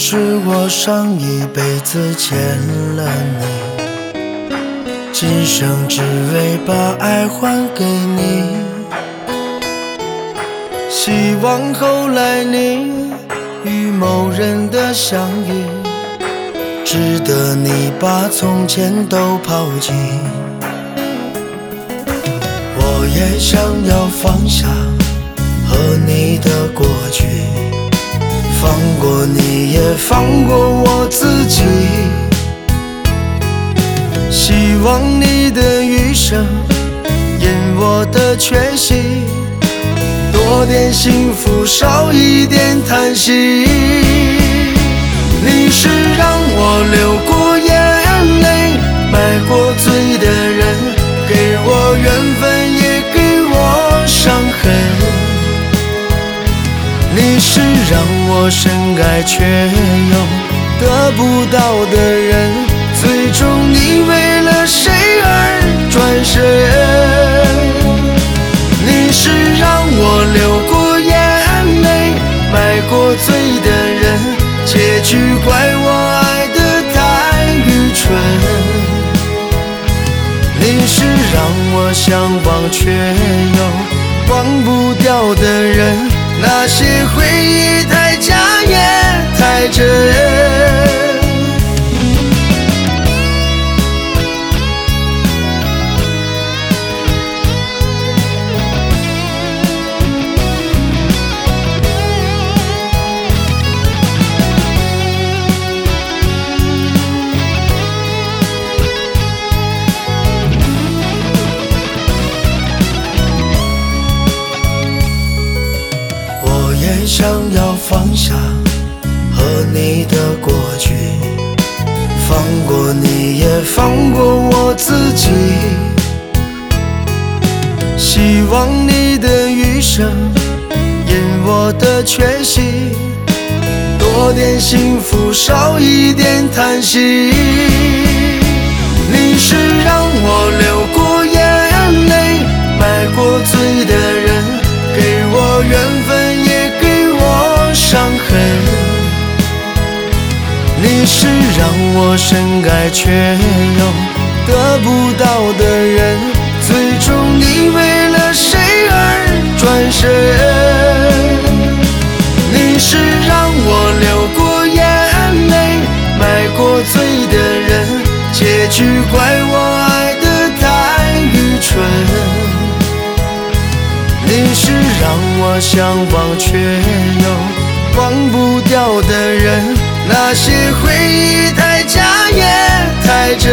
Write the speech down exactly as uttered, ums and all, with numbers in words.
是我上一辈子欠了你，今生只为把爱还给你。希望后来你与某人的相遇，值得你把从前都抛弃。我也想要放下和你的过去，放过你也放过我自己。希望你的余生因我的缺席，多点幸福少一点叹息。你是让我流过眼泪买过醉的人，给我缘分也给我伤痕。你是让我深爱却又得不到的人，最终你为了谁而转身。你是让我流过眼泪买过醉的人，结局怪我爱得太愚蠢。你是让我想忘却又忘不掉的人，那些回忆太假也太真。想要放下和你的过去，放过你也放过我自己。希望你的余生因我的缺席，多点幸福少一点叹息。你是让我流过眼泪买过醉的人，给我缘分也给我伤痕。你是让我深爱却又得不到的人，最终你为了谁而转身。你是让我流过眼泪买过醉的人，结局怪我爱得太愚蠢。你是让我想忘却又忘不掉的人，那些回忆太假也太真。